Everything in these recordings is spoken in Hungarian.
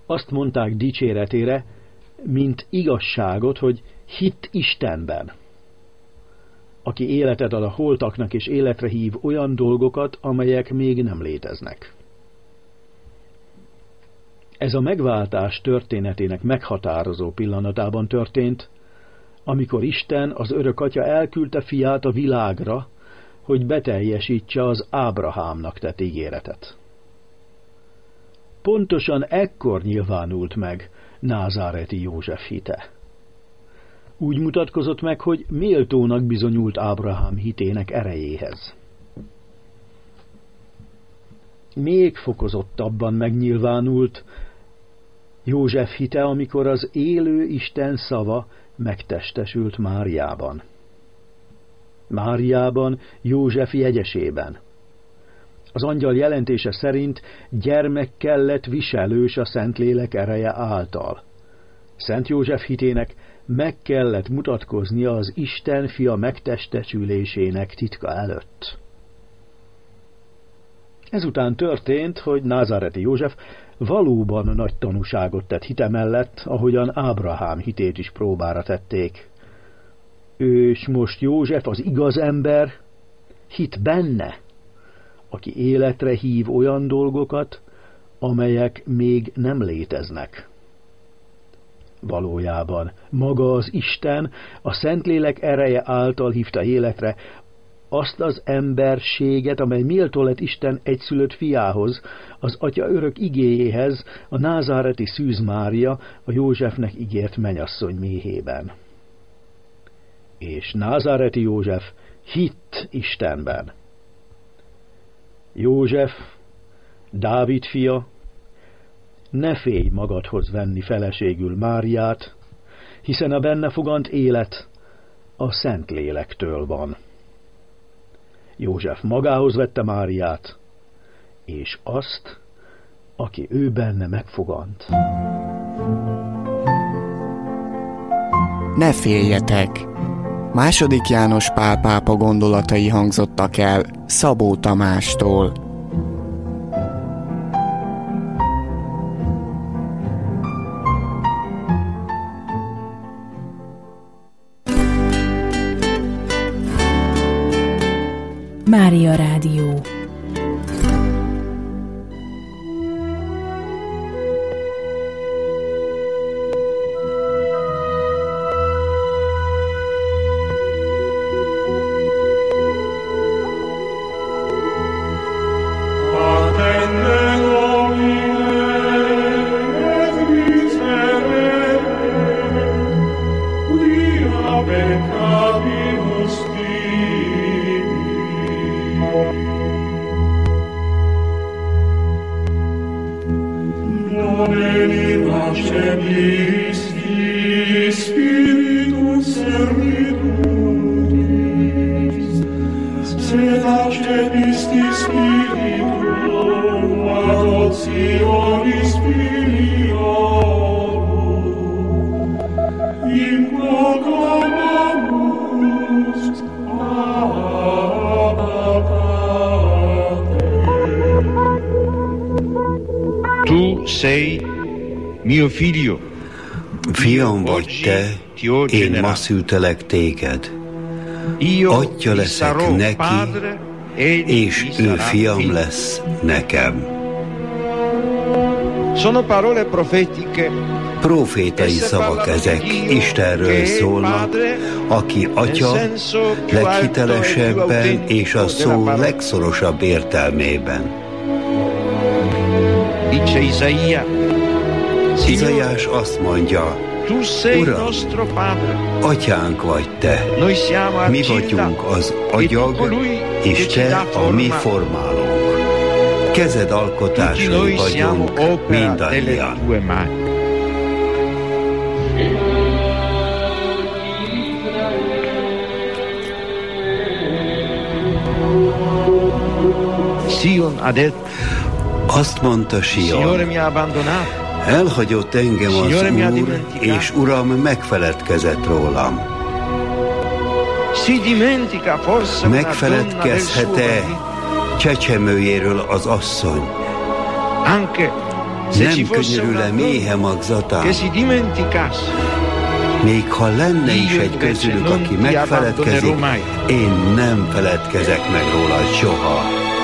Azt mondták dicséretére, mint igazságot, hogy hitt Istenben, aki életet ad a holtaknak és életre hív olyan dolgokat, amelyek még nem léteznek. Ez a megváltás történetének meghatározó pillanatában történt, amikor Isten, az örök Atya elküldte fiát a világra, hogy beteljesítse az Ábrahámnak tett ígéretet. Pontosan ekkor nyilvánult meg názáreti József hite. Úgy mutatkozott meg, hogy méltónak bizonyult Ábrahám hitének erejéhez. Még fokozottabban megnyilvánult József hite, amikor az élő Isten szava megtestesült Máriában. Máriában, József jegyesében. Az angyal jelentése szerint gyermekkel lett viselős a Szentlélek ereje által. Szent József hitének meg kellett mutatkoznia az Isten fia megtestesülésének titka előtt. Ezután történt, hogy názáreti József valóban nagy tanúságot tett hite mellett, ahogyan Ábrahám hitét is próbára tették. És most József, az igaz ember, hit benne, aki életre hív olyan dolgokat, amelyek még nem léteznek. Valójában maga az Isten a Szentlélek ereje által hívta életre azt az emberséget, amely méltó lett Isten egyszülött fiához, az Atya örök igéjéhez, a názáreti Szűz Mária, a Józsefnek ígért mennyasszony méhében. És názáreti József hitt Istenben. József, Dávid fia, ne félj magadhoz venni feleségül Máriát, hiszen a benne fogant élet a Szentlélektől van. József magához vette Máriát, és azt, aki ő benne megfogant. Ne féljetek! II. János Pál pápa gondolatai hangzottak el Szabó Tamástól. Mária Rádió. Fiam vagy te, én ma szültelek téged. Atya leszek neki, és ő fiam lesz nekem. Profétai szavak ezek, Istenről szólnak, aki Atya leghitelesebben és a szó legszorosabb értelmében. Izaiás azt mondja, Uram, Atyánk vagy te, mi vagyunk az agyag, és te a mi formálónk. Kezed alkotásai vagyunk mindannyian. Azt mondta Sion, elhagyott engem az Úr, és Uram megfeledkezett rólam. Megfeledkezhet-e csecsemőjéről az asszony, Nem könyörül-e méhe magzatán? Még ha lenne is egy közülük, aki megfeledkezik, én nem feledkezek meg rólad soha.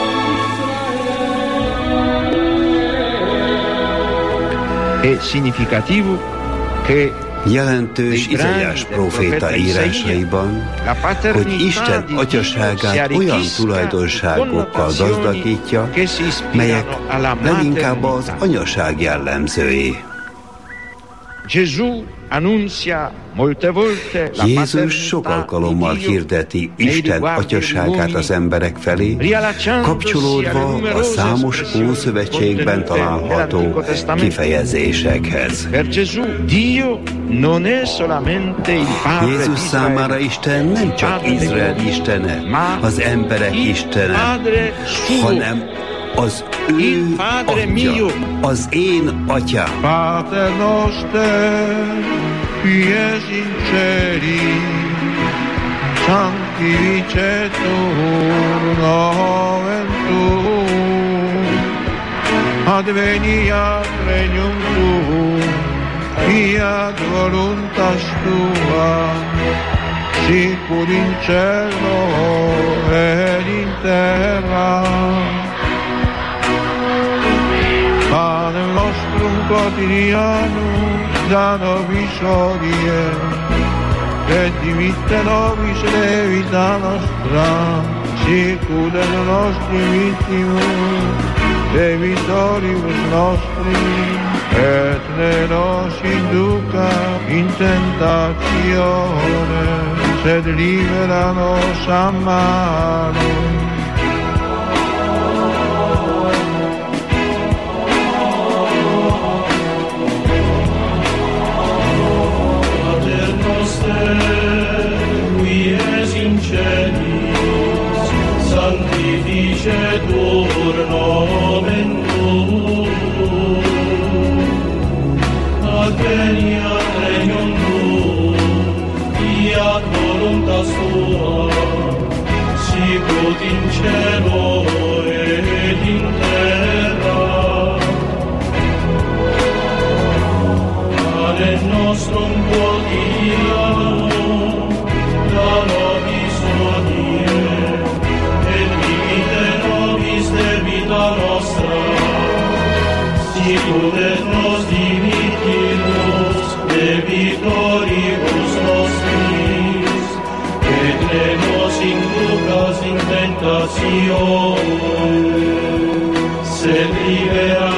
Jelentős Izaiás próféta írásaiban, hogy Isten atyaságát olyan tulajdonságokkal gazdagítja, melyek leginkább az anyaság jellemzői. Jézus sok alkalommal hirdeti Isten atyaságát az emberek felé, kapcsolódva a számos Ószövetségben található kifejezésekhez. Jézus számára Isten nem csak Izrael istene, az emberek istene, hanem az ő atya, az én atyám. Pater noster, qui es in celi, sanctificetur nomen tuum, adveniat regnum tuum, fiat voluntas tua, sicur in cielo ed in terra. Pane nostrum quotidianum da nobis hodie, et dimitte nobis levita nostra, sicur et nostri vittimus, debitoribus nostri, et ne nos induca in tentatione, sed libera nos a malo. Qui es in celis, sanctificetur nomen tuum, adveniat regnum tuum, fiat voluntas tua, sicut in cielo et in terra. Pane nostrum quotidianum da nobis hodie, et dimitte nobis debita nostra, sicur et nos dimittimus debitoribus nostris, et ne nos inducas in tentatione, sed libera